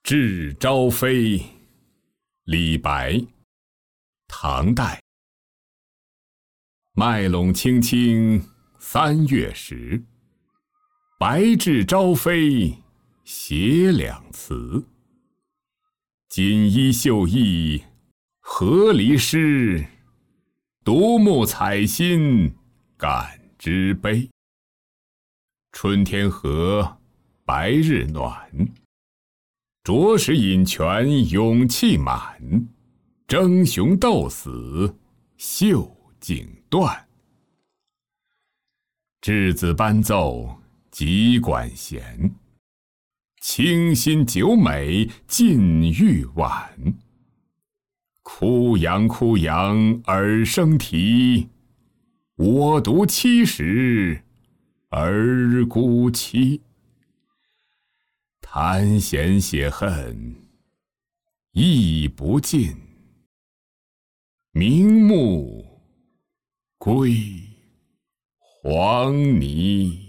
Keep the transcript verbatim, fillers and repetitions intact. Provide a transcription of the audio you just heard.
致朝飞，李白，唐代。麦陇青青三月时，白至朝飞写两词。锦衣绣衣何离诗，独慕采薪感之悲。春天和，白日暖，着实饮泉勇气满，争雄斗死绣锦断。稚子伴奏急管弦，清新酒美尽欲晚。哭杨哭杨耳声啼，我独七十儿孤妻。弹弦写恨意不尽，明目归黄泥。